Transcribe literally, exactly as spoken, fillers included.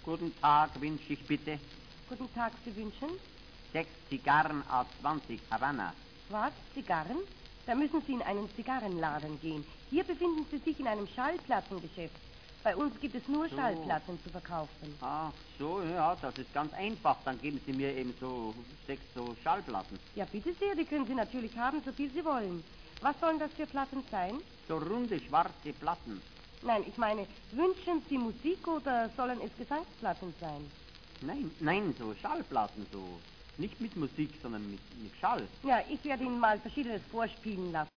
Guten Tag, wünsche ich bitte. Guten Tag, Sie wünschen? Sechs Zigarren aus zwanzig Havanna. Was? Zigarren? Da müssen Sie in einen Zigarrenladen gehen. Hier befinden Sie sich in einem Schallplattengeschäft. Bei uns gibt es nur So. Schallplatten zu verkaufen. Ach so, ja, das ist ganz einfach. Dann geben Sie mir eben so sechs so Schallplatten. Ja, bitte sehr, die können Sie natürlich haben, so viel Sie wollen. Was sollen das für Platten sein? So runde, schwarze Platten. Nein, ich meine, wünschen Sie Musik oder sollen es Gesangsplatten sein? Nein, nein, so Schallplatten, so. Nicht mit Musik, sondern mit, mit Schall. Ja, ich werde Ihnen mal Verschiedenes vorspielen lassen.